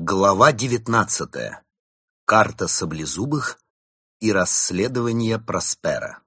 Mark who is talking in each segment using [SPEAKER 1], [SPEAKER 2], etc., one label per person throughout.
[SPEAKER 1] Глава 19. Карта Саблезубых и расследование Проспера.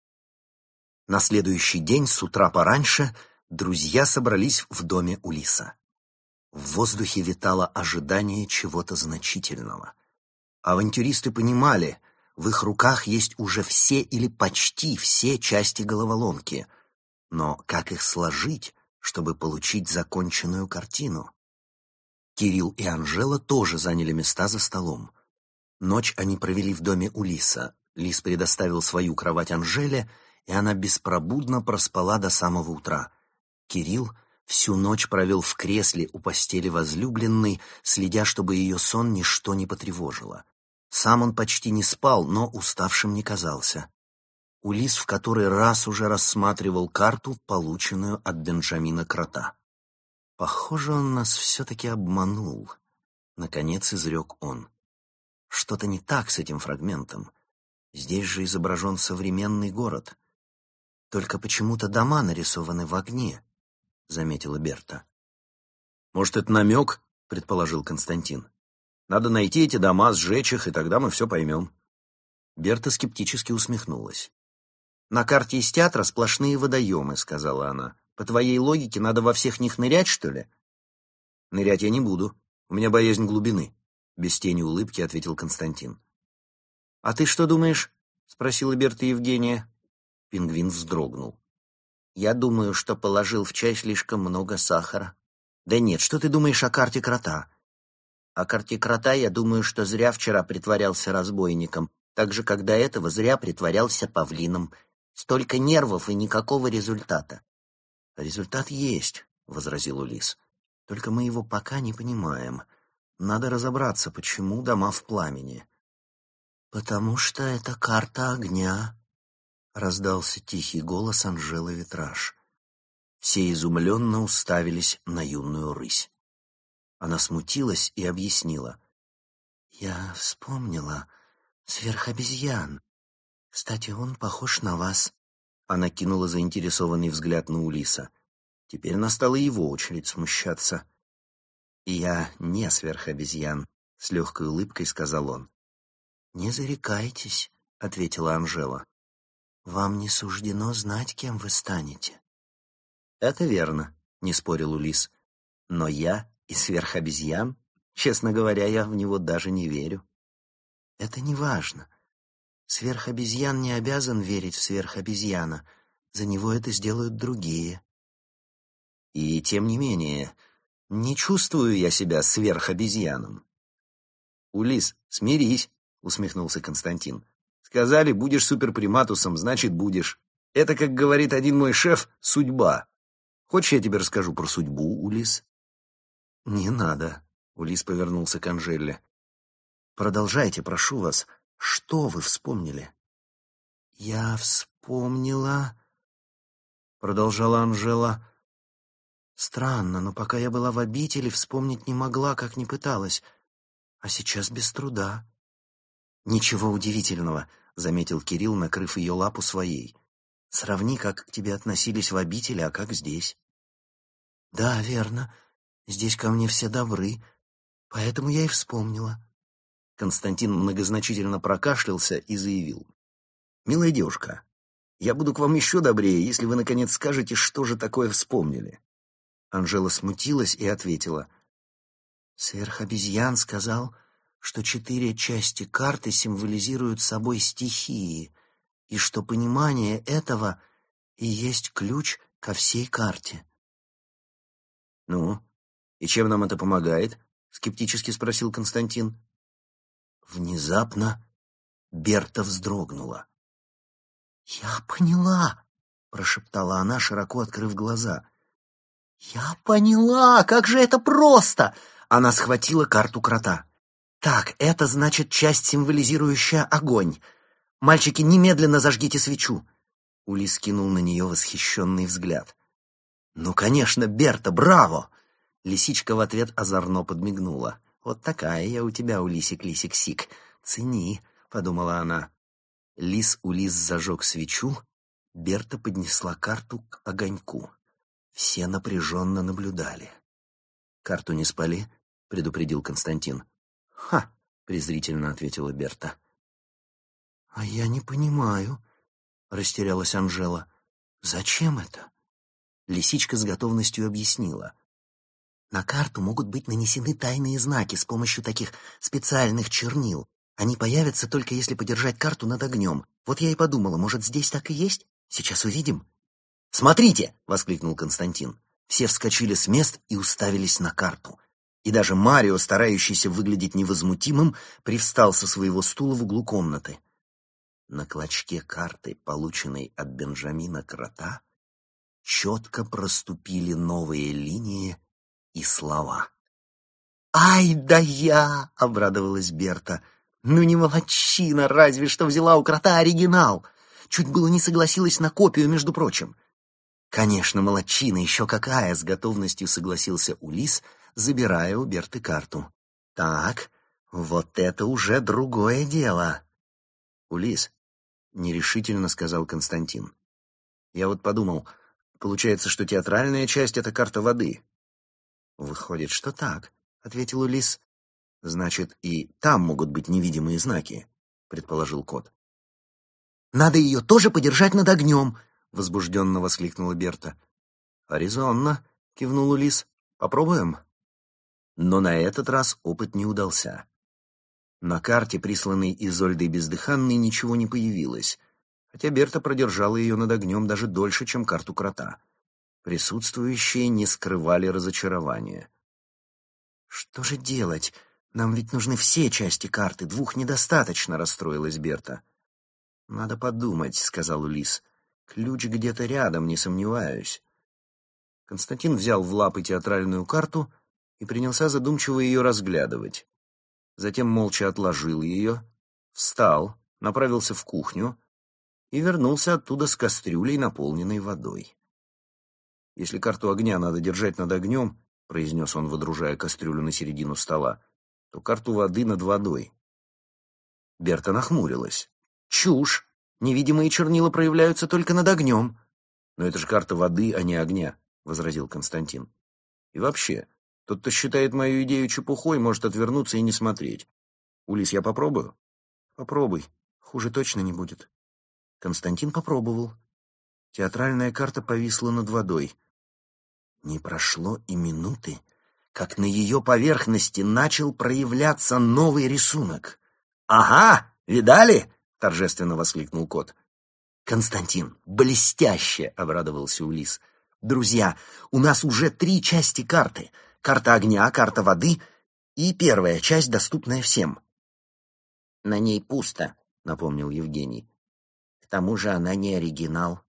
[SPEAKER 1] На следующий день с утра пораньше друзья собрались в доме Улисса. В воздухе витало ожидание чего-то значительного. Авантюристы понимали, в их руках есть уже все или почти все части головоломки. Но как их сложить, чтобы получить законченную картину? Кирилл и Анжела тоже заняли места за столом. Ночь они провели в доме Улисса. Лис предоставил свою кровать Анжеле, и она беспробудно проспала до самого утра. Кирилл всю ночь провел в кресле у постели возлюбленной, следя, чтобы ее сон ничто не потревожило. Сам он почти не спал, но уставшим не казался. Улисс в который раз уже рассматривал карту, полученную от Бенджамина Крота. «Похоже, он нас все-таки обманул», — наконец изрек он. «Что-то не так с этим фрагментом. Здесь же изображен современный город. Только почему-то дома нарисованы в огне», — заметила Берта. «Может, это намек?» — предположил Константин. «Надо найти эти дома, сжечь их, и тогда мы все поймем». Берта скептически усмехнулась. «На карте из театра сплошные водоемы», — сказала она. «По твоей логике, надо во всех них нырять, что ли?» «Нырять я не буду. У меня боязнь глубины», — без тени улыбки ответил Константин. «А ты что думаешь?» — спросила Берта Евгения. Пингвин вздрогнул. «Я думаю, что положил в чай слишком много сахара». «Да нет, что ты думаешь о карте Крота?» «О карте Крота я думаю, что зря вчера притворялся разбойником, так же, как до этого зря притворялся павлином. Столько нервов и никакого результата». «Результат есть», — возразил Улисс. «Только мы его пока не понимаем. Надо разобраться, почему дома в пламени». «Потому что это карта огня», — раздался тихий голос Анжелы Витраж. Все изумленно уставились на юную рысь. Она смутилась и объяснила. «Я вспомнила сверхобезьян. Кстати, он похож на вас». Она кинула заинтересованный взгляд на Улисса. Теперь настала его очередь смущаться. «Я не сверхобезьян», — с легкой улыбкой сказал он. «Не зарекайтесь», — ответила Анжела. «Вам не суждено знать, кем вы станете». «Это верно», — не спорил Улисс. «Но я и сверхобезьян? Честно говоря, я в него даже не верю». «Это не важно. Сверхобезьян не обязан верить в сверхобезьяна. За него это сделают другие». «И тем не менее, не чувствую я себя сверхобезьяном». «Улисс, смирись», — усмехнулся Константин. «Сказали, будешь суперприматусом, значит, будешь. Это, как говорит один мой шеф, судьба. Хочешь, я тебе расскажу про судьбу, Улисс?» «Не надо», — Улисс повернулся к Анжеле. «Продолжайте, прошу вас. Что вы вспомнили?» «Я вспомнила», — продолжала Анжела. «Странно, но пока я была в обители, вспомнить не могла, как ни пыталась. А сейчас без труда». «Ничего удивительного», — заметил Кирилл, накрыв ее лапу своей. «Сравни, как к тебе относились в обители, а как здесь». «Да, верно. Здесь ко мне все добры, поэтому я и вспомнила». Константин многозначительно прокашлялся и заявил. «Милая девушка, я буду к вам еще добрее, если вы, наконец, скажете, что же такое вспомнили». Анжела смутилась и ответила. «Сверхобезьян сказал, что 4 части карты символизируют собой стихии, и что понимание этого и есть ключ ко всей карте». «Ну, и чем нам это помогает?» — скептически спросил Константин. Внезапно Берта вздрогнула. «Я поняла!» — прошептала она, широко открыв глаза. «Я поняла! Как же это просто!» Она схватила карту Крота. «Так, это значит часть, символизирующая огонь. Мальчики, немедленно зажгите свечу!» Улисс кинул на нее восхищенный взгляд. «Ну, конечно, Берта, браво!» Лисичка в ответ озорно подмигнула. «Вот такая я у тебя, Улисик-лисик-сик. Цени», — подумала она. Лис-Улисс зажег свечу. Берта поднесла карту к огоньку. Все напряженно наблюдали. «Карту не спали?» предупредил Константин. «Ха!» — презрительно ответила Берта. «А я не понимаю», — растерялась Анжела. «Зачем это?» Лисичка с готовностью объяснила. «На карту могут быть нанесены тайные знаки с помощью таких специальных чернил. Они появятся только если подержать карту над огнем. Вот я и подумала, может, здесь так и есть? Сейчас увидим». «Смотрите!» — воскликнул Константин. Все вскочили с мест и уставились на карту. И даже Марио, старающийся выглядеть невозмутимым, привстал со своего стула в углу комнаты. На клочке карты, полученной от Бенджамина Крота, четко проступили новые линии и слова. «Ай да я!» — обрадовалась Берта. «Ну не молодчина, разве что взяла у Крота оригинал. Чуть было не согласилась на копию, между прочим». «Конечно, молодчина, еще какая!» — с готовностью согласился Улис, забирая у Берты карту. «Так, вот это уже другое дело!» «Улис», — нерешительно сказал Константин. «Я вот подумал, получается, что театральная часть — это карта воды». «Выходит, что так», — ответил Улис. «Значит, и там могут быть невидимые знаки», — предположил кот. «Надо ее тоже подержать над огнем», — возбужденно воскликнула Берта. «Резонно», — кивнул Улис. «Попробуем?» Но на этот раз опыт не удался. На карте, присланной Изольдой Бездыханной, ничего не появилось, хотя Берта продержала ее над огнем даже дольше, чем карту Крота. Присутствующие не скрывали разочарования. «Что же делать? Нам ведь нужны все части карты, двух недостаточно», — расстроилась Берта. «Надо подумать», — сказал Улис. «Ключ где-то рядом, не сомневаюсь». Константин взял в лапы театральную карту и принялся задумчиво ее разглядывать. Затем молча отложил ее, встал, направился в кухню и вернулся оттуда с кастрюлей, наполненной водой. «Если карту огня надо держать над огнем», — произнес он, водружая кастрюлю на середину стола, «то карту воды над водой». Берта нахмурилась. «Чушь! Невидимые чернила проявляются только над огнем». «Но это же карта воды, а не огня», — возразил Константин. «И вообще, тот, кто считает мою идею чепухой, может отвернуться и не смотреть. Улис, я попробую?» «Попробуй. Хуже точно не будет». Константин попробовал. Театральная карта повисла над водой. Не прошло и минуты, как на ее поверхности начал проявляться новый рисунок. «Ага, видали?» — торжественно воскликнул кот. «Константин, блестяще!» — обрадовался Улис. «Друзья, у нас уже 3 части карты. Карта огня, карта воды и первая часть, доступная всем». «На ней пусто», — напомнил Евгений. «К тому же она не оригинал».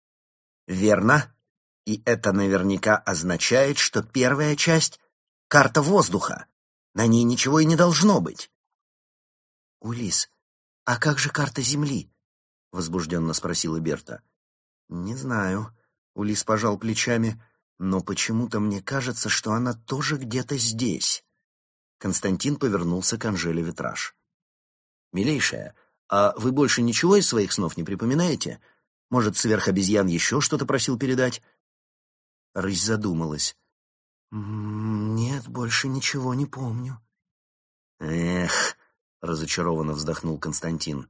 [SPEAKER 1] «Верно. И это наверняка означает, что первая часть — карта воздуха. На ней ничего и не должно быть». «Улис, а как же карта Земли?» — возбужденно спросила Берта. «Не знаю», — Улис пожал плечами, «но почему-то мне кажется, что она тоже где-то здесь». Константин повернулся к Анжеле Витраж. «Милейшая, а вы больше ничего из своих снов не припоминаете? Может, сверхобезьян еще что-то просил передать?» Рысь задумалась. «Нет, больше ничего не помню». «Эх», — разочарованно вздохнул Константин.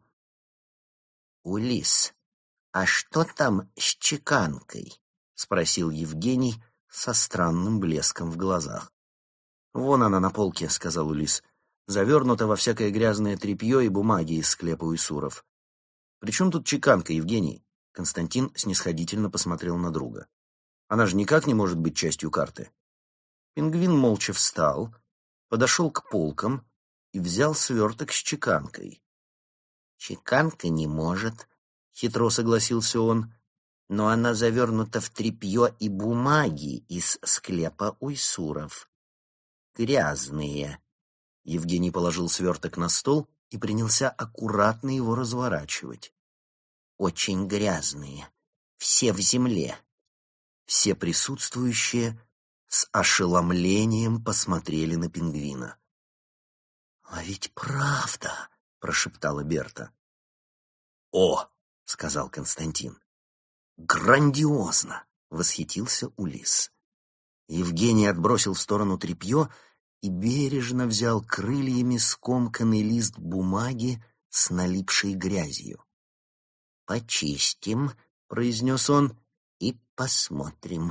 [SPEAKER 1] «Улис, а что там с чеканкой?» — спросил Евгений со странным блеском в глазах. «Вон она на полке», — сказал Улис, «завернута во всякое грязное тряпье и бумаги из склепа уйсуров». «При чем тут чеканка, Евгений?» Константин снисходительно посмотрел на друга. «Она же никак не может быть частью карты». Пингвин молча встал, подошел к полкам и взял сверток с чеканкой. «Чеканка не может», — хитро согласился он, «но она завернута в тряпье и бумаги из склепа уйсуров. Грязные». Евгений положил сверток на стол и принялся аккуратно его разворачивать. «Очень грязные. Все в земле». Все присутствующие с ошеломлением посмотрели на пингвина. «А ведь правда!» — прошептала Берта. «О!» — сказал Константин. «Грандиозно!» — восхитился Улис. Евгений отбросил в сторону тряпье и бережно взял крыльями скомканный лист бумаги с налипшей грязью. «Почистим», — произнес он, — «и посмотрим.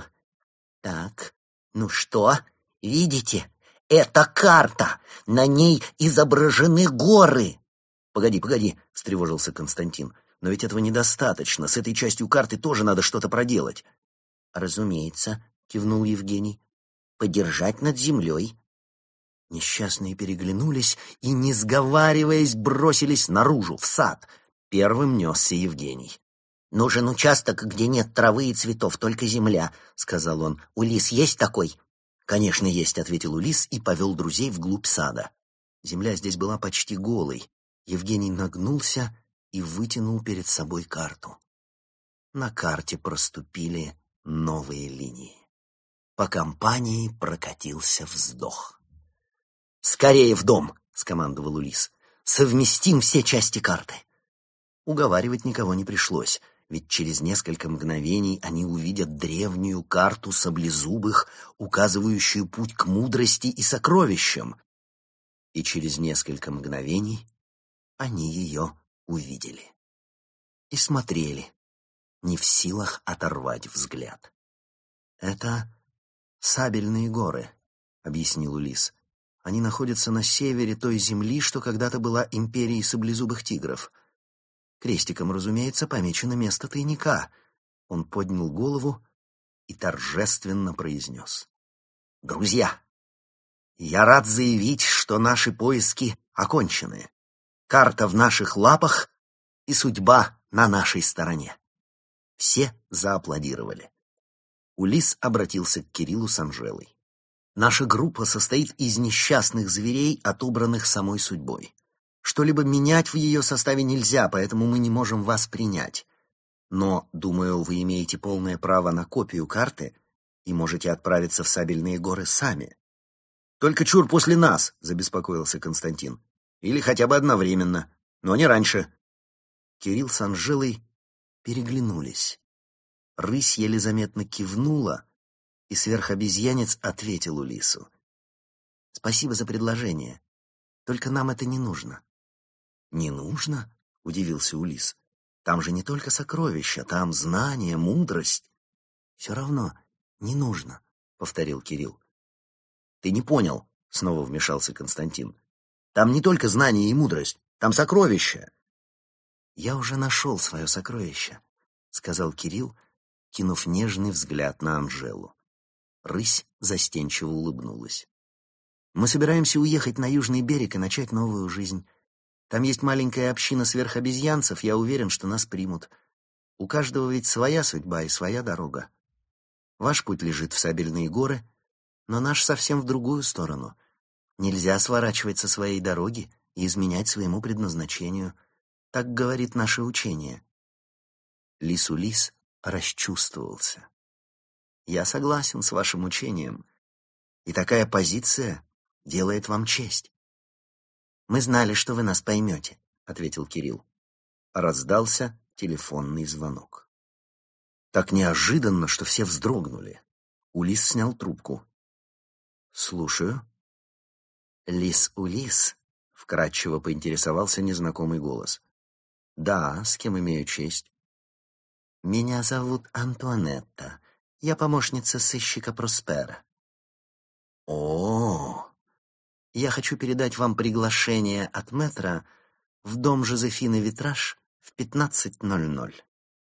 [SPEAKER 1] Так, ну что, видите? Это карта! На ней изображены горы!» «Погоди», — встревожился Константин. «Но ведь этого недостаточно. С этой частью карты тоже надо что-то проделать». «Разумеется», — кивнул Евгений. «Подержать над землей». Несчастные переглянулись и, не сговариваясь, бросились наружу, в сад. Первым несся Евгений. «Нужен участок, где нет травы и цветов, только земля», — сказал он. «Улис есть такой?» «Конечно, есть», — ответил Улис и повел друзей вглубь сада. Земля здесь была почти голой. Евгений нагнулся и вытянул перед собой карту. На карте проступили новые линии. По компании прокатился вздох. «Скорее в дом!» — скомандовал Улис. «Совместим все части карты!» Уговаривать никого не пришлось, ведь через несколько мгновений они увидят древнюю карту саблезубых, указывающую путь к мудрости и сокровищам. И через несколько мгновений они ее увидели. И смотрели, не в силах оторвать взгляд. «Это Сабельные горы», — объяснил Улис. «Они находятся на севере той земли, что когда-то была империей саблезубых тигров. Крестиком, разумеется, помечено место тайника». Он поднял голову и торжественно произнес: «Друзья, я рад заявить, что наши поиски окончены. Карта в наших лапах и судьба на нашей стороне». Все зааплодировали. Улис обратился к Кириллу с Анжелой. «Наша группа состоит из несчастных зверей, отобранных самой судьбой. Что-либо менять в ее составе нельзя, поэтому мы не можем вас принять. Но, думаю, вы имеете полное право на копию карты и можете отправиться в Сабельные горы сами». «Только чур после нас», — забеспокоился Константин. «Или хотя бы одновременно, но не раньше». Кирилл с Анжелой переглянулись. Рысь еле заметно кивнула, и сверхобезьянец ответил Улису: «Спасибо за предложение. Только нам это не нужно». «Не нужно?» — удивился Улис. «Там же не только сокровища, там знания, мудрость». «Все равно не нужно», — повторил Кирилл. «Ты не понял», — снова вмешался Константин. «Там не только знания и мудрость, там сокровища». «Я уже нашел свое сокровище», — сказал Кирилл, кинув нежный взгляд на Анжелу. Рысь застенчиво улыбнулась. «Мы собираемся уехать на южный берег и начать новую жизнь. Там есть маленькая община сверхобезьянцев, я уверен, что нас примут. У каждого ведь своя судьба и своя дорога. Ваш путь лежит в Сабельные горы, но наш совсем в другую сторону. Нельзя сворачивать со своей дороги и изменять своему предназначению. Так говорит наше учение». Лис-Улис расчувствовался. «Я согласен с вашим учением, и такая позиция делает вам честь». «Мы знали, что вы нас поймете», — ответил Кирилл. Раздался телефонный звонок. Так неожиданно, что все вздрогнули. Улис снял трубку. «Слушаю». «Лис-Улис», — вкратчиво поинтересовался незнакомый голос. «Да, с кем имею честь?» «Меня зовут Антуанетта. Я помощница сыщика Проспера». «О-о-о!» «Я хочу передать вам приглашение от мэтра в дом Жозефины Витраж в 15:00.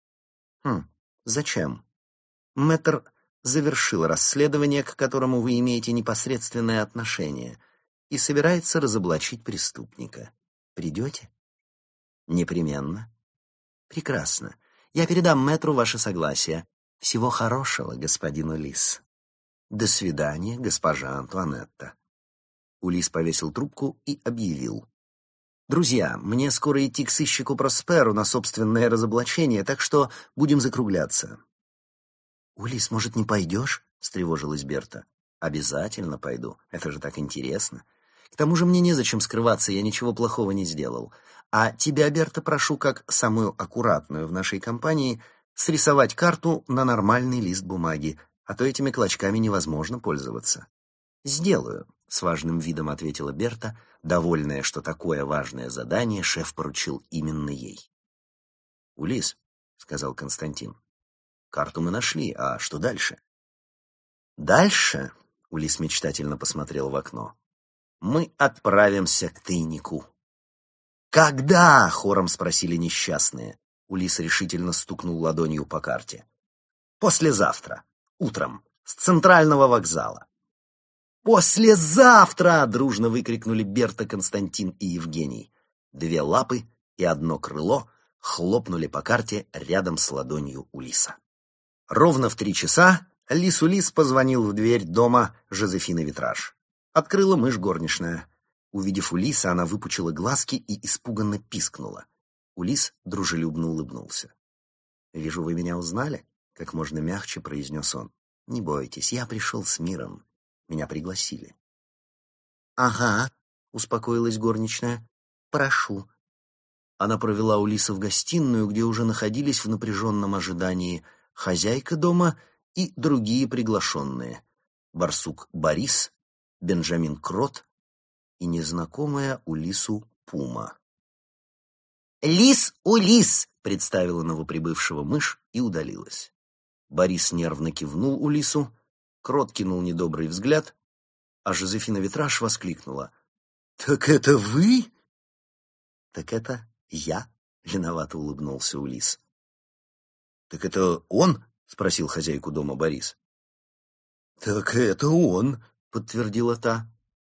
[SPEAKER 1] Зачем?» «Мэтр завершил расследование, к которому вы имеете непосредственное отношение, и собирается разоблачить преступника. Придете?» «Непременно». «Прекрасно. Я передам мэтру ваше согласие. Всего хорошего, господин Улис». «До свидания, госпожа Антуанетта». Улис повесил трубку и объявил: «Друзья, мне скоро идти к сыщику Просперу на собственное разоблачение, так что будем закругляться». «Улис, может, не пойдешь?» — встревожилась Берта. «Обязательно пойду. Это же так интересно. К тому же мне незачем скрываться, я ничего плохого не сделал. А тебя, Берта, прошу, как самую аккуратную в нашей компании, срисовать карту на нормальный лист бумаги, а то этими клочками невозможно пользоваться. «Сделаю», — с важным видом ответила Берта, довольная, что такое важное задание шеф поручил именно ей. «Улис», — сказал Константин, — «карту мы нашли, а что дальше?» «Дальше», — Улис мечтательно посмотрел в окно, — «мы отправимся к тайнику». «Когда?» — хором спросили несчастные. Улис решительно стукнул ладонью по карте. «Послезавтра, утром, с центрального вокзала». «Послезавтра!» — дружно выкрикнули Берта, Константин и Евгений. 2 лапы и 1 крыло хлопнули по карте рядом с ладонью Улиса. Ровно в 3 часа Лис Улис позвонил в дверь дома Жозефины Витраж. Открыла мышь горничная. Увидев Улиса, она выпучила глазки и испуганно пискнула. Улис дружелюбно улыбнулся. «Вижу, вы меня узнали?» — как можно мягче произнес он. «Не бойтесь, я пришел с миром. Меня пригласили». «Ага», — успокоилась горничная. «Прошу». Она провела Улиса в гостиную, где уже находились в напряженном ожидании хозяйка дома и другие приглашенные. Барсук Борис, Бенджамин Крот и незнакомая Улису Пума. «Лис Улис!» — представила новоприбывшего мышь и удалилась. Борис нервно кивнул Улису, Крот кинул недобрый взгляд, а Жозефина Витраж воскликнула. «Так это вы?» «Так это я», — виновато улыбнулся Улис. «Так это он?» — спросил хозяйку дома Борис. «Так это он», — подтвердила та.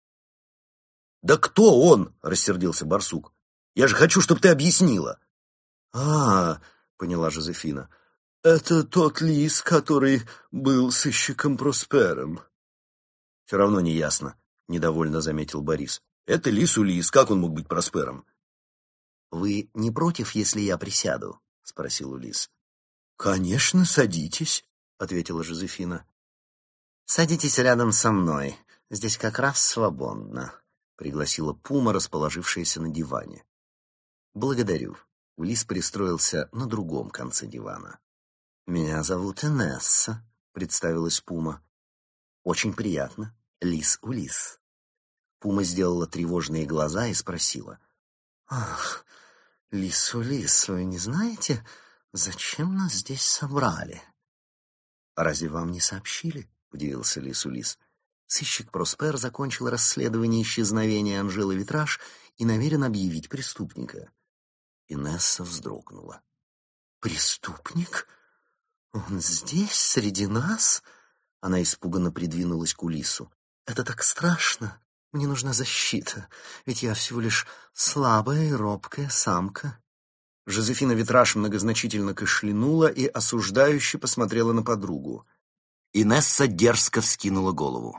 [SPEAKER 1] «Да кто он?» — рассердился барсук. «Я же хочу, чтобы ты объяснила». Поняла Жозефина. «Это тот лис, который был сыщиком Проспером». «Все равно не ясно», — недовольно заметил Борис. «Это лис Улис, как он мог быть Проспером?» «Вы не против, если я присяду?» — спросил Улис. «Конечно, садитесь», — ответила Жозефина. «Садитесь рядом со мной. Здесь как раз свободно», — пригласила Пума, расположившаяся на диване. «Благодарю». Улис пристроился на другом конце дивана. «Меня зовут Инесса», — представилась Пума. «Очень приятно. Лис Улис». Пума сделала тревожные глаза и спросила. «Ах, Лис Улис, вы не знаете, зачем нас здесь собрали?» «Разве вам не сообщили?» — удивился Лис Улис. «Сыщик Проспер закончил расследование исчезновения Анжелы Витраж и намерен объявить преступника». Инесса вздрогнула. «Преступник? Он здесь, среди нас?» Она испуганно придвинулась к Улису. «Это так страшно. Мне нужна защита, ведь я всего лишь слабая и робкая самка». Жозефина Витраж многозначительно кашлянула и осуждающе посмотрела на подругу. Инесса дерзко вскинула голову.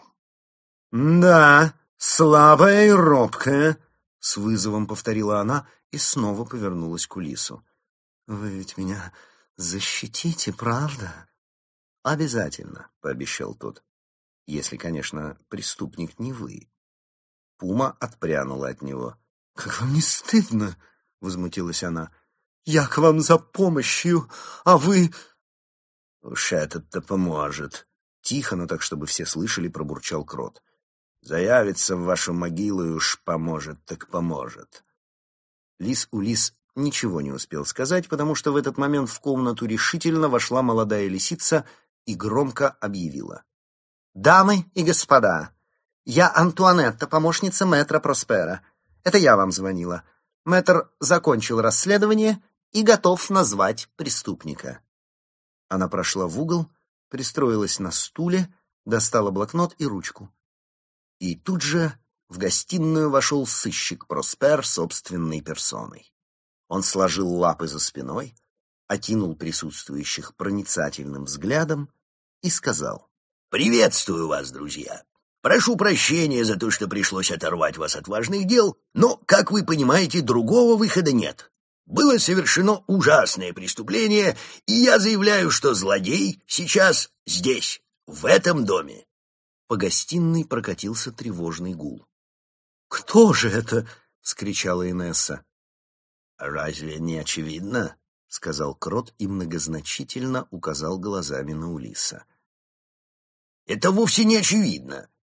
[SPEAKER 1] «Да, слабая и робкая», — с вызовом повторила она и снова повернулась к Улису. «Вы ведь меня защитите, правда?» «Обязательно», — пообещал тот. «Если, конечно, преступник не вы». Пума отпрянула от него. «Как вам не стыдно?» — возмутилась она. «Я к вам за помощью, а вы...» «Уж этот-то поможет», — тихо, но так, чтобы все слышали, пробурчал Крот. «Заявится в вашу могилу и уж поможет, так поможет». Лис Улис ничего не успел сказать, потому что в этот момент в комнату решительно вошла молодая лисица и громко объявила. «Дамы и господа, я Антуанетта, помощница мэтра Проспера. Это я вам звонила. Мэтр закончил расследование и готов назвать преступника». Она прошла в угол, пристроилась на стуле, достала блокнот и ручку. И тут же в гостиную вошел сыщик Проспер собственной персоной. Он сложил лапы за спиной, окинул присутствующих проницательным взглядом и сказал:
[SPEAKER 2] «Приветствую вас, друзья. Прошу прощения за то, что пришлось оторвать вас от важных дел, но, как вы понимаете, другого выхода нет. Было совершено ужасное преступление, и я заявляю, что злодей сейчас здесь, в этом доме».
[SPEAKER 1] По гостиной прокатился тревожный гул. «Кто же это?» — вскричала Инесса.
[SPEAKER 2] «Разве не очевидно?» — сказал Крот и многозначительно указал глазами на Улиса. «Это вовсе не очевидно.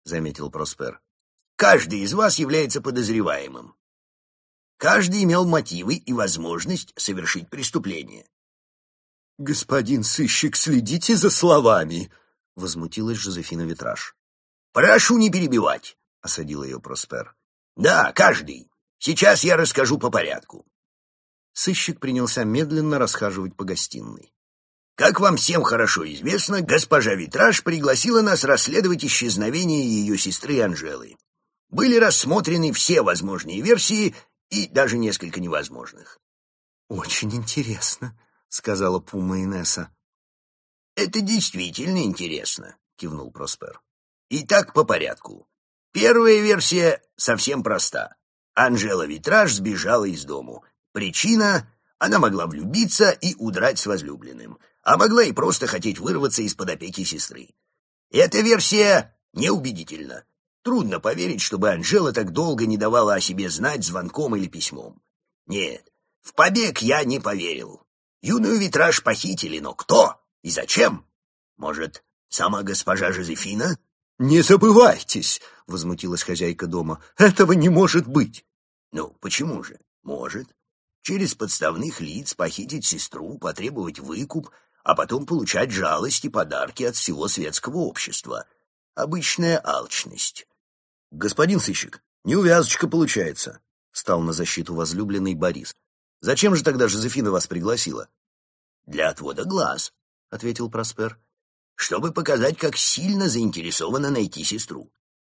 [SPEAKER 2] — заметил Проспер. «Каждый из вас является подозреваемым. Каждый имел мотивы и возможность совершить преступление».
[SPEAKER 1] «Господин сыщик, следите за словами!» — возмутилась Жозефина Витраж.
[SPEAKER 2] «Прошу не перебивать», — осадил ее Проспер. «Да, каждый. Сейчас я расскажу по порядку».
[SPEAKER 1] Сыщик принялся медленно расхаживать по гостиной.
[SPEAKER 2] «Как вам всем хорошо известно, госпожа Витраж пригласила нас расследовать исчезновение ее сестры Анжелы. Были рассмотрены все возможные версии и даже несколько невозможных».
[SPEAKER 1] «Очень интересно», — сказала Пума Инесса.
[SPEAKER 2] «Это действительно интересно», — кивнул Проспер. «Итак, по порядку. Первая версия совсем проста. Анжела Витраж сбежала из дому. Причина — она могла влюбиться и удрать с возлюбленным, а могла и просто хотеть вырваться из-под опеки сестры. Эта версия неубедительна. Трудно поверить, чтобы Анжела так долго не давала о себе знать звонком или письмом. Нет, в побег я не поверил. Юную Витраж похитили, но кто и зачем? Может, сама госпожа Жозефина?»
[SPEAKER 1] «Не забывайтесь!» — возмутилась хозяйка дома. «Этого не может быть!»
[SPEAKER 2] «Ну, почему же? Может. Через подставных лиц похитить сестру, потребовать выкуп, а потом получать жалость и подарки от всего светского общества. Обычная алчность».
[SPEAKER 1] «Господин сыщик, неувязочка получается», — стал на защиту возлюбленный Борис. «Зачем же тогда Жозефина вас пригласила?»
[SPEAKER 2] «Для отвода глаз», — ответил Проспер, «чтобы показать, как сильно заинтересована найти сестру».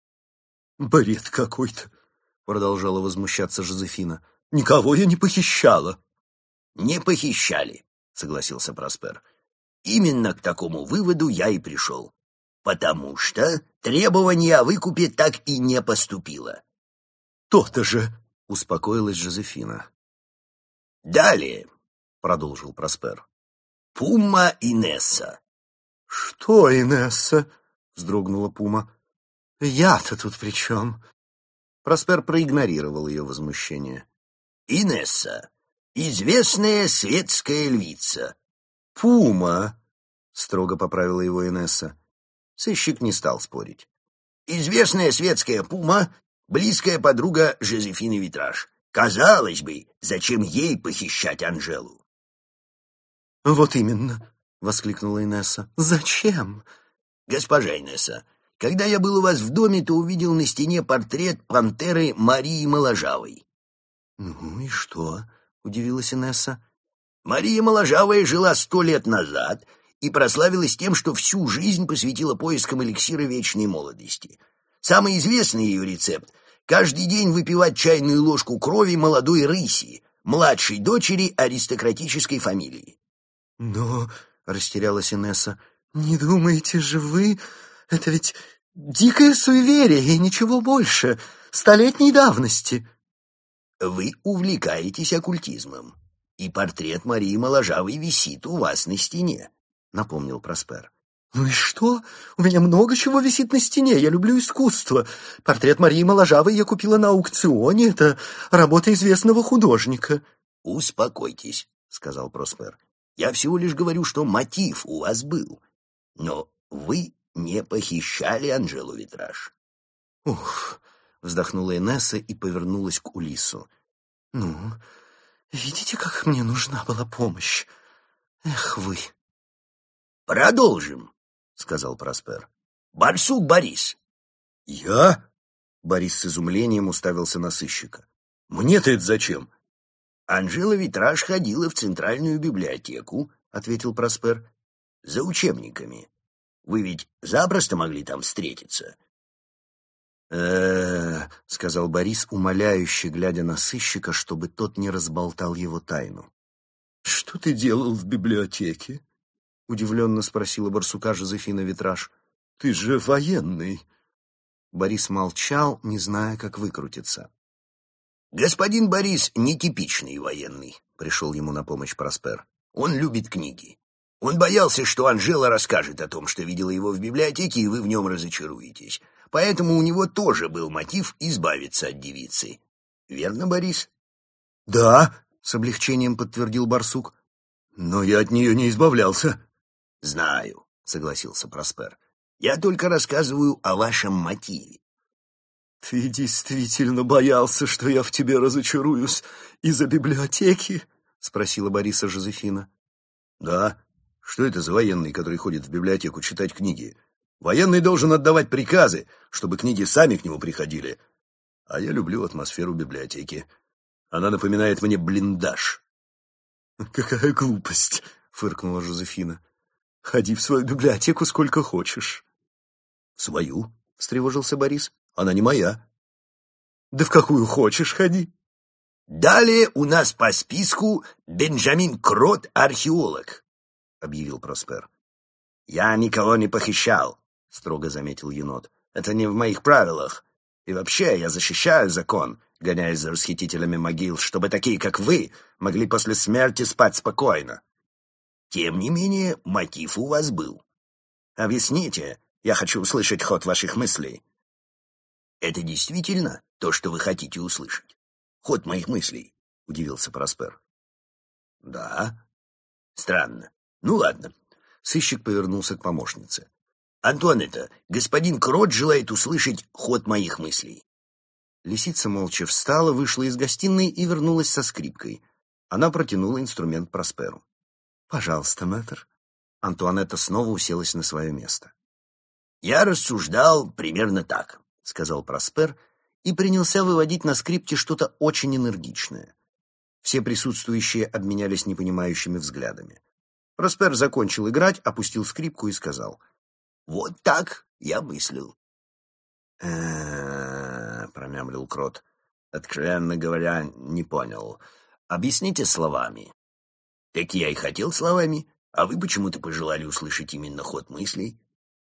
[SPEAKER 1] «Бред какой-то», — продолжала возмущаться Жозефина. «Никого я не похищала».
[SPEAKER 2] «Не похищали», — согласился Проспер. «Именно к такому выводу я и пришел. Потому что требование о выкупе так и не поступило».
[SPEAKER 1] «То-то же», — успокоилась Жозефина.
[SPEAKER 2] «Далее», — продолжил Проспер, — «Пума Инесса».
[SPEAKER 1] «Что Инесса?» — вздрогнула Пума. «Я-то тут при чем?» Проспер проигнорировал ее возмущение.
[SPEAKER 2] «Инесса, известная светская львица».
[SPEAKER 1] «Пума», — строго поправила его Инесса. Сыщик не стал спорить.
[SPEAKER 2] «Известная светская пума, близкая подруга Жозефины Витраж. Казалось бы, зачем ей похищать Анжелу?»
[SPEAKER 1] «Вот именно», — воскликнула Инесса. «Зачем?»
[SPEAKER 2] «Госпожа Инесса, когда я был у вас в доме, то увидел на стене портрет пантеры Марии Моложавой».
[SPEAKER 1] «Ну и что?» — удивилась Инесса.
[SPEAKER 2] «Мария Моложавая жила 100 лет назад и прославилась тем, что всю жизнь посвятила поискам эликсира вечной молодости. Самый известный ее рецепт — каждый день выпивать чайную ложку крови молодой рыси, младшей дочери аристократической фамилии».
[SPEAKER 1] «Но...» — растерялась Инесса. «Не думаете же вы... Это ведь дикое суеверие и ничего больше, 100-летней давности».
[SPEAKER 2] «Вы увлекаетесь оккультизмом, и портрет Марии Моложавой висит у вас на стене», — напомнил Проспер.
[SPEAKER 1] «Ну и что? У меня много чего висит на стене. Я люблю искусство. Портрет Марии Моложавой я купила на аукционе. Это работа известного художника».
[SPEAKER 2] «Успокойтесь», — сказал Проспер. «Я всего лишь говорю, что мотив у вас был. Но вы не похищали Анжелу Витраж».
[SPEAKER 1] «Ух!» — вздохнула Инесса и повернулась к Улиссу. «Ну, видите, как мне нужна была помощь? Эх вы!»
[SPEAKER 2] «Продолжим», — сказал Проспер. «Барсук Борис».
[SPEAKER 1] «Я?» — Борис с изумлением уставился на сыщика. «Мне-то это зачем?»
[SPEAKER 2] «Анжела Витраж ходила в центральную библиотеку», — ответил Проспер, — «за учебниками. Вы ведь запросто могли там встретиться».
[SPEAKER 1] Сказал Борис, умоляюще глядя на сыщика, чтобы тот не разболтал его тайну. «Что ты делал в библиотеке?» — удивленно спросила барсука Жозефина Витраж. «Ты же военный». Борис молчал, не зная, как выкрутиться.
[SPEAKER 2] «Господин Борис нетипичный военный», — пришел ему на помощь Проспер. «Он любит книги. Он боялся, что Анжела расскажет о том, что видела его в библиотеке, и вы в нем разочаруетесь. Поэтому у него тоже был мотив избавиться от девицы. Верно, Борис?»
[SPEAKER 1] «Да», — с облегчением подтвердил барсук. «Но я от нее не избавлялся».
[SPEAKER 2] «Знаю», — согласился Проспер. Я только рассказываю о вашем мотиве.
[SPEAKER 3] Ты действительно боялся, что я в тебе разочаруюсь из-за библиотеки? Спросила Бориса Жозефина.
[SPEAKER 2] Да. Что это за военный, который ходит в библиотеку читать книги? Военный должен отдавать приказы, чтобы книги сами к нему приходили. А я люблю атмосферу библиотеки. Она напоминает мне блиндаж.
[SPEAKER 3] Какая глупость, фыркнула Жозефина. Ходи в свою библиотеку сколько хочешь.
[SPEAKER 2] Свою? Встревожился Борис. Она не моя.
[SPEAKER 3] Да в какую хочешь ходи.
[SPEAKER 2] Далее у нас по списку Бенджамин Крот, археолог, объявил Проспер. Я никого не похищал, строго заметил енот. Это не в моих правилах. И вообще, я защищаю закон, гоняясь за расхитителями могил, чтобы такие, как вы, могли после смерти спать спокойно. Тем не менее, мотив у вас был. Объясните, я хочу услышать ход ваших мыслей. Это действительно то, что вы хотите услышать? Ход моих мыслей, удивился Проспер. Да. Странно. Ну ладно. Сыщик повернулся к помощнице. Антуанетта, господин Крот желает услышать ход моих мыслей. Лисица молча встала, вышла из гостиной и вернулась со скрипкой. Она протянула инструмент Просперу. «Пожалуйста, мэтр». Антуанетта снова уселась на свое место. «Я рассуждал примерно так», — сказал Проспер и принялся выводить на скрипке что-то очень энергичное. Все присутствующие обменялись непонимающими взглядами. Проспер закончил играть, опустил скрипку и сказал: «Вот так я мыслил». Промямлил Крот. «Откровенно говоря, не понял. Объясните словами». «Так я и хотел словами, а вы почему-то пожелали услышать именно ход мыслей».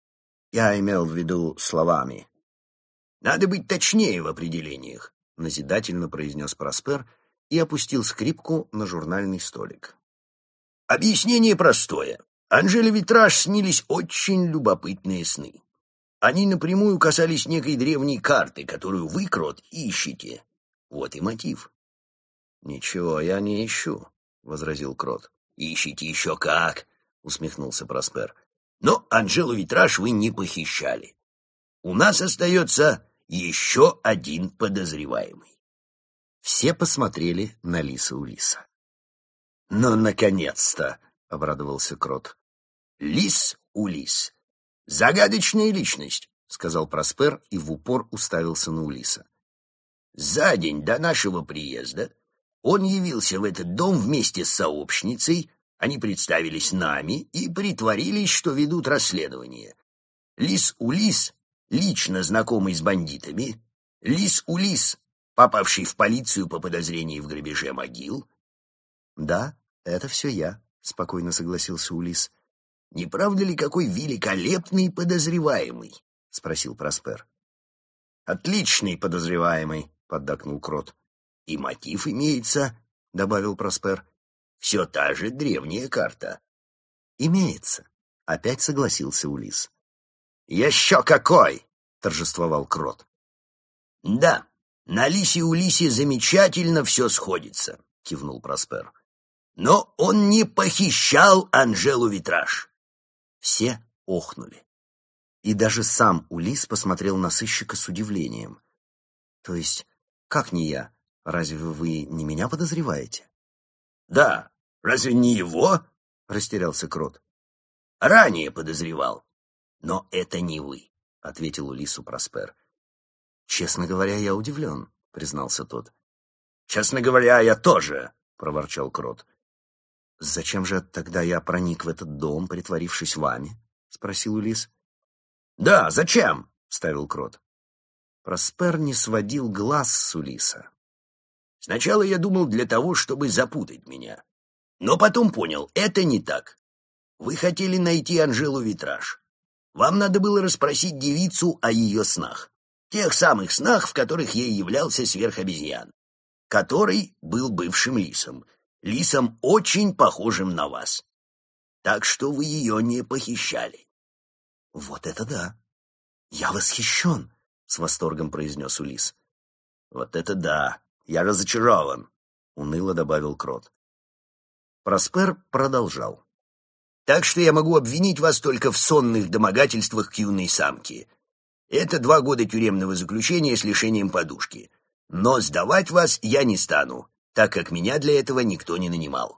[SPEAKER 2] «Я имел в виду словами». «Надо быть точнее в определениях», — назидательно произнес Проспер и опустил скрипку на журнальный столик. «Объяснение простое. Анжеле Витраж снились очень любопытные сны. Они напрямую касались некой древней карты, которую вы, Крот, ищете. Вот и мотив». «Ничего я не ищу», — возразил Крот. «Ищите еще как», — усмехнулся Проспер. «Но Анжелу Витраж вы не похищали. У нас остается еще один подозреваемый». Все посмотрели на Лиса Улиса. «Ну, наконец-то!» — обрадовался Крот. «Лис Улис. Загадочная личность», — сказал Проспер и в упор уставился на Улиса. «За день до нашего приезда он явился в этот дом вместе с сообщницей, они представились нами и притворились, что ведут расследование. Лис Улис, лично знакомый с бандитами, Лис Улис, попавший в полицию по подозрению в грабеже могил». «Да, это все я», — спокойно согласился Улис. «Не правда ли, какой великолепный подозреваемый?» — спросил Проспер. «Отличный подозреваемый», — поддакнул Крот. «И мотив имеется», — добавил Проспер. «Все та же древняя карта». «Имеется», — опять согласился Улис. «Еще какой!» — торжествовал Крот. «Да, на Лисе Улисе замечательно все сходится», — кивнул Проспер. «Но он не похищал Анжелу Витраж». Все охнули. И даже сам Улис посмотрел на сыщика с удивлением. «То есть, как не я? Разве вы не меня подозреваете?» «Да, разве не его?» — растерялся Крот. «Ранее подозревал. Но это не вы», — ответил Улису Проспер. «Честно говоря, я удивлен», — признался тот. «Честно говоря, я тоже», — проворчал Крот. «Зачем же тогда я проник в этот дом, притворившись вами?» — спросил Улис. «Да, зачем?» — вставил Крот. Проспер не сводил глаз с Улиса. «Сначала я думал для того, чтобы запутать меня. Но потом понял, это не так. Вы хотели найти Анжелу Витраж. Вам надо было расспросить девицу о ее снах. Тех самых снах, в которых ей являлся сверхобезьян, который был бывшим лисом. Лисом, очень похожим на вас. Так что вы ее не похищали». «Вот это да! Я восхищен!» — с восторгом произнес Улис. «Вот это да! Я разочарован!» — уныло добавил Крот. Проспер продолжал. Так что я могу обвинить вас только в сонных домогательствах к юной самке. Это 2 года тюремного заключения с лишением подушки. Но сдавать вас я не стану, так как меня для этого никто не нанимал».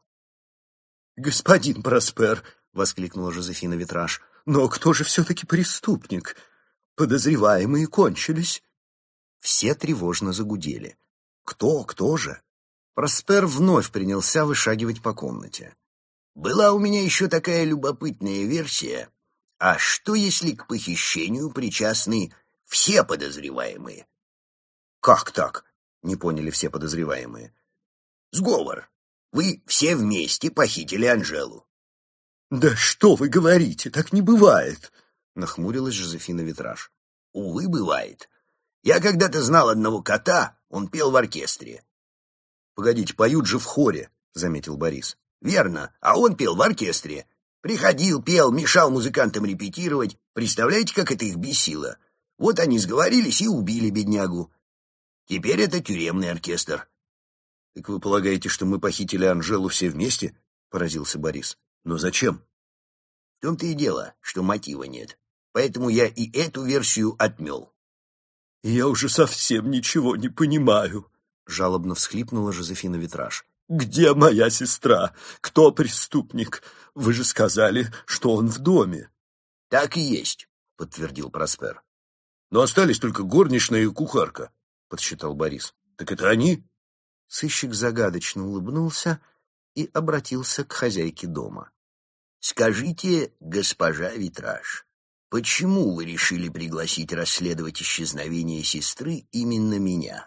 [SPEAKER 3] «Господин Проспер», — воскликнула Жозефина Витраж, — «но кто же все-таки преступник? Подозреваемые кончились». Все тревожно загудели. Кто же? Проспер вновь принялся вышагивать по комнате.
[SPEAKER 2] «Была у меня еще такая любопытная версия. А что, если к похищению причастны все подозреваемые?»
[SPEAKER 3] «Как так?» — не поняли все подозреваемые.
[SPEAKER 2] «Сговор. Вы все вместе похитили Анжелу».
[SPEAKER 3] «Да что вы говорите? Так не бывает!» — нахмурилась Жозефина Витраж.
[SPEAKER 2] «Увы, бывает. Я когда-то знал одного кота, он пел в оркестре».
[SPEAKER 3] «Погодите, поют же в хоре», — заметил Борис.
[SPEAKER 2] «Верно, а он пел в оркестре. Приходил, пел, мешал музыкантам репетировать. Представляете, как это их бесило? Вот они сговорились и убили беднягу. Теперь это тюремный оркестр».
[SPEAKER 3] «Так вы полагаете, что мы похитили Анжелу все вместе?» — поразился Борис. «Но зачем?»
[SPEAKER 2] «В том-то и дело, что мотива нет. Поэтому я и эту версию отмел».
[SPEAKER 3] «Я уже совсем ничего не понимаю», — жалобно всхлипнула Жозефина Витраж. «Где моя сестра? Кто преступник? Вы же сказали, что он в доме».
[SPEAKER 2] «Так и есть», — подтвердил Проспер.
[SPEAKER 3] «Но остались только горничная и кухарка», — подсчитал Борис. «Так это они?» Сыщик загадочно улыбнулся и обратился к хозяйке дома.
[SPEAKER 2] «Скажите, госпожа Витраж, почему вы решили пригласить расследовать исчезновение сестры именно меня?»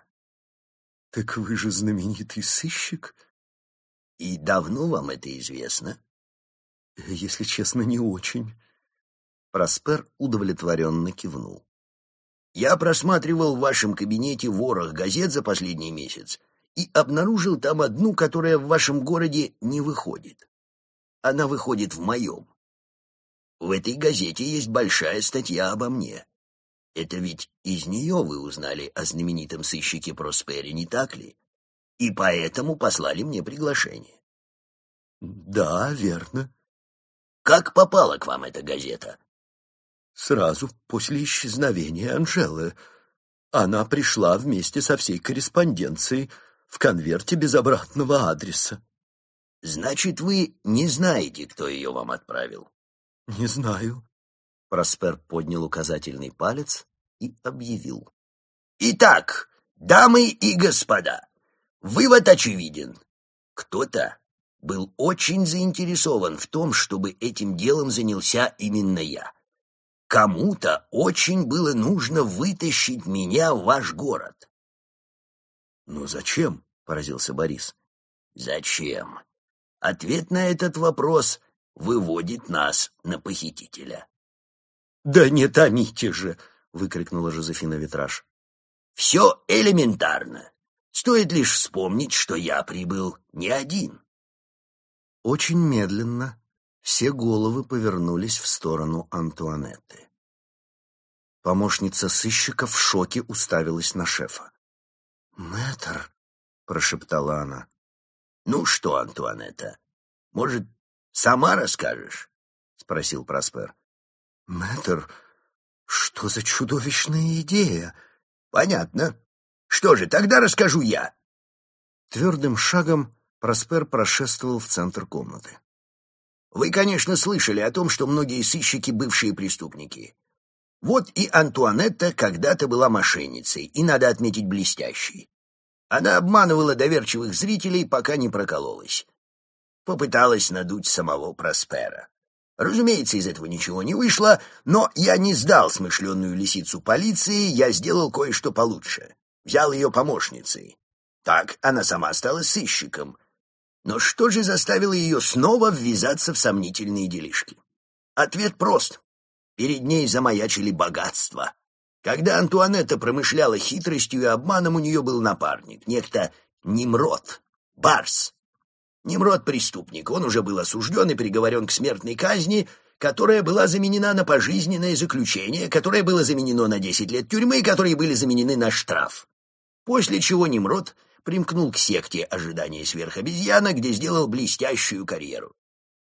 [SPEAKER 3] «Так вы же знаменитый сыщик?»
[SPEAKER 2] «И давно вам это известно?»
[SPEAKER 3] «Если честно, не очень».
[SPEAKER 1] Проспер удовлетворенно кивнул.
[SPEAKER 2] «Я просматривал в вашем кабинете ворох газет за последний месяц и обнаружил там одну, которая в вашем городе не выходит. Она выходит в моем. В этой газете есть большая статья обо мне. Это ведь из нее вы узнали о знаменитом сыщике Проспере, не так ли? И поэтому послали мне приглашение».
[SPEAKER 3] «Да, верно».
[SPEAKER 2] «Как попала к вам эта газета?»
[SPEAKER 3] «Сразу после исчезновения Анжелы. Она пришла вместе со всей корреспонденцией в конверте без обратного адреса».
[SPEAKER 2] «Значит, вы не знаете, кто ее вам отправил?»
[SPEAKER 3] «Не знаю».
[SPEAKER 1] Проспер поднял указательный палец и объявил.
[SPEAKER 2] «Итак, дамы и господа, вывод очевиден. Кто-то был очень заинтересован в том, чтобы этим делом занялся именно я. Кому-то очень было нужно вытащить меня в ваш город».
[SPEAKER 3] «Но зачем?» — поразился Борис.
[SPEAKER 2] «Зачем? Ответ на этот вопрос выводит нас на похитителя».
[SPEAKER 3] «Да не томите же!» — выкрикнула Жозефина Витраж.
[SPEAKER 2] «Все элементарно. Стоит лишь вспомнить, что я прибыл не один».
[SPEAKER 1] Очень медленно все головы повернулись в сторону Антуанетты. Помощница сыщика в шоке уставилась на шефа. «Мэтр», — прошептала она.
[SPEAKER 2] «Ну что, Антуанетта, может, сама расскажешь?» — спросил Проспер.
[SPEAKER 3] «Мэтр, что за чудовищная идея?»
[SPEAKER 2] «Понятно. Что же, тогда расскажу я».
[SPEAKER 1] Твердым шагом Проспер прошествовал в центр комнаты.
[SPEAKER 2] «Вы, конечно, слышали о том, что многие сыщики — бывшие преступники. Вот и Антуанетта когда-то была мошенницей, и, надо отметить, блестящей. Она обманывала доверчивых зрителей, пока не прокололась. Попыталась надуть самого Проспера. Разумеется, из этого ничего не вышло, но я не сдал смышленную лисицу полиции, я сделал кое-что получше. Взял ее помощницей. Так она сама стала сыщиком. Но что же заставило ее снова ввязаться в сомнительные делишки? Ответ прост. Перед ней замаячили богатства. Когда Антуанетта промышляла хитростью и обманом, у нее был напарник, некто Нимрод, Барс. Нимрод — преступник, он уже был осужден и приговорен к смертной казни, которая была заменена на пожизненное заключение, которое было заменено на 10 лет тюрьмы, которые были заменены на штраф. После чего Нимрод примкнул к секте ожидания сверхобезьяна, где сделал блестящую карьеру.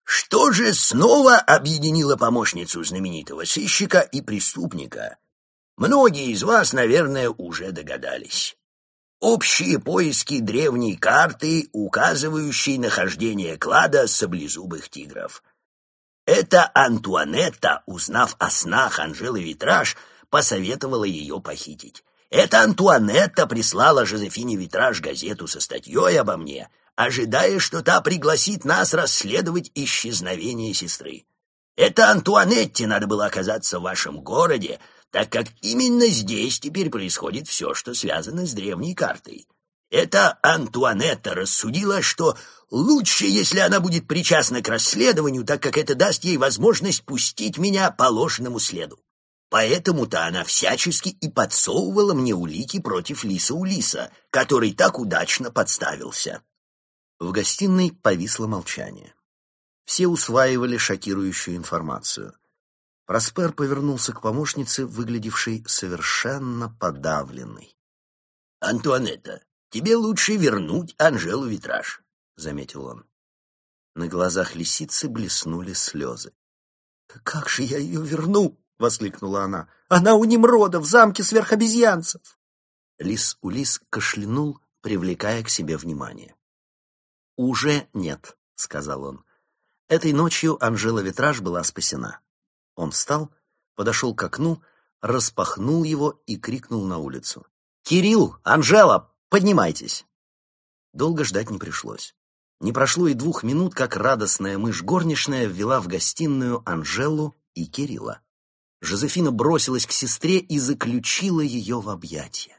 [SPEAKER 2] Что же снова объединило помощницу знаменитого сыщика и преступника? Многие из вас, наверное, уже догадались. Общие поиски древней карты, указывающей нахождение клада саблезубых тигров. Это Антуанетта, узнав о снах Анжелы Витраж, посоветовала ее похитить. Это Антуанетта прислала Жозефине Витраж газету со статьей обо мне, ожидая, что та пригласит нас расследовать исчезновение сестры. Это Антуанетте надо было оказаться в вашем городе, так как именно здесь теперь происходит все, что связано с древней картой. Эта Антуанетта рассудила, что лучше, если она будет причастна к расследованию, так как это даст ей возможность пустить меня по ложному следу. Поэтому-то она всячески и подсовывала мне улики против Лиса Улиса, который так удачно подставился.
[SPEAKER 1] В гостиной повисло молчание. Все усваивали шокирующую информацию. Проспер повернулся к помощнице, выглядевшей совершенно подавленной.
[SPEAKER 2] «Антуанетта, тебе лучше вернуть Анжелу Витраж», — заметил он.
[SPEAKER 1] На глазах лисицы блеснули слезы. «Как же я ее верну?» — воскликнула она. «Она у Немрода в замке сверхобезьянцев!» Лис Улис кашлянул, привлекая к себе внимание. «Уже нет», — сказал он. «Этой ночью Анжела Витраж была спасена». Он встал, подошел к окну, распахнул его и крикнул на улицу. «Кирилл! Анжела! Поднимайтесь!» Долго ждать не пришлось. Не прошло и 2 минут, как радостная мышь горничная ввела в гостиную Анжелу и Кирилла. Жозефина бросилась к сестре и заключила ее в объятия.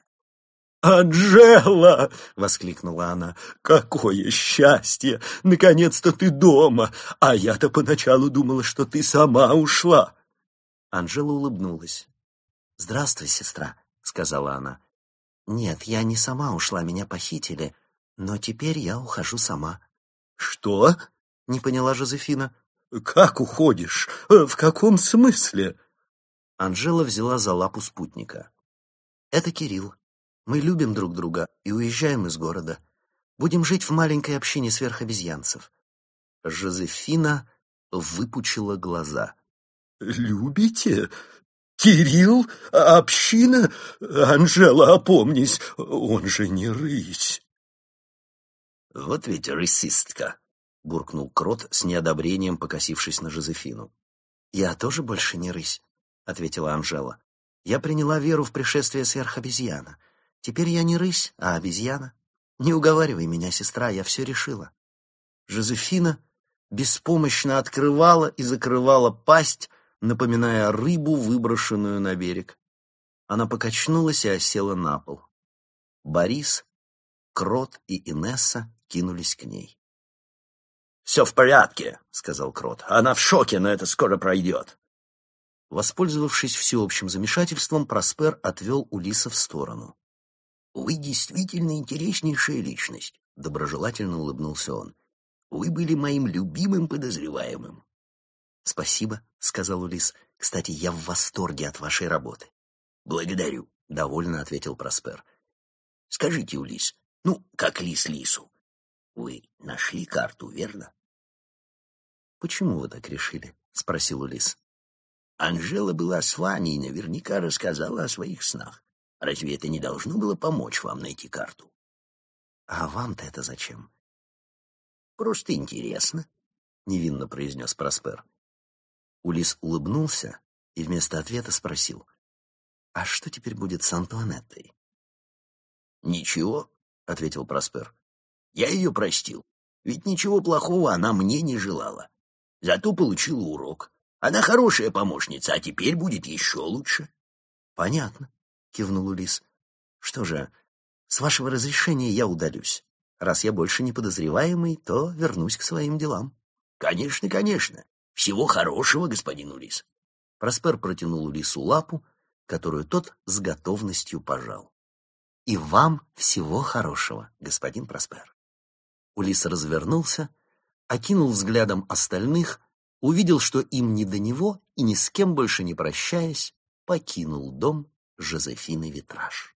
[SPEAKER 3] «Анжела!» — воскликнула она. «Какое счастье! Наконец-то ты дома! А я-то поначалу думала, что ты сама ушла!»
[SPEAKER 1] Анжела улыбнулась. «Здравствуй, сестра», — сказала она. «Нет, я не сама ушла, меня похитили, но теперь я ухожу сама».
[SPEAKER 3] «Что?»
[SPEAKER 1] — не поняла Жозефина.
[SPEAKER 3] «Как уходишь? В каком смысле?»
[SPEAKER 1] Анжела взяла за лапу спутника. «Это Кирилл. Мы любим друг друга и уезжаем из города. Будем жить в маленькой общине сверхобезьянцев». Жозефина выпучила глаза.
[SPEAKER 3] «Любите? Кирилл? Община? Анжела, опомнись, он же не рысь».
[SPEAKER 1] «Вот ведь рысистка», — буркнул Крот с неодобрением, покосившись на Жозефину. «Я тоже больше не рысь», — ответила Анжела. «Я приняла веру в пришествие сверхобезьяна. Теперь я не рысь, а обезьяна. Не уговаривай меня, сестра, я все решила». Жозефина беспомощно открывала и закрывала пасть, напоминая рыбу, выброшенную на берег. Она покачнулась и осела на пол. Борис, Крот и Инесса кинулись к ней.
[SPEAKER 2] «Все в порядке», — сказал Крот. «Она в шоке, но это скоро пройдет».
[SPEAKER 1] Воспользовавшись всеобщим замешательством, Проспер отвел Улиса в сторону.
[SPEAKER 2] «Вы действительно интереснейшая личность», — доброжелательно улыбнулся он. «Вы были моим любимым подозреваемым».
[SPEAKER 1] «Спасибо», — сказал Улис. «Кстати, я в восторге от вашей работы».
[SPEAKER 2] «Благодарю», — довольно ответил Проспер. «Скажите, Улис, как лис лису, вы нашли карту, верно?»
[SPEAKER 1] «Почему вы так решили?» — спросил Улис.
[SPEAKER 2] «Анжела была с Ваней и наверняка рассказала о своих снах. Разве это не должно было помочь вам найти карту?»
[SPEAKER 1] «А вам-то это зачем?»
[SPEAKER 2] «Просто интересно», — невинно произнес Проспер.
[SPEAKER 1] Улис улыбнулся и вместо ответа спросил: «А что теперь будет с Антуанеттой?»
[SPEAKER 2] «Ничего», — ответил Проспер. «Я ее простил, ведь ничего плохого она мне не желала. Зато получила урок. Она хорошая помощница, а теперь будет еще лучше».
[SPEAKER 1] «Понятно», — кивнул Улис. «Что же, с вашего разрешения я удалюсь. Раз я больше не подозреваемый, то вернусь к своим делам».
[SPEAKER 2] «Конечно, конечно. Всего хорошего, господин Улис».
[SPEAKER 1] Проспер протянул Улису лапу, которую тот с готовностью пожал. «И вам всего хорошего, господин Проспер». Улис развернулся, окинул взглядом остальных, увидел, что им не до него, и ни с кем больше не прощаясь, покинул дом Жозефины Витраж.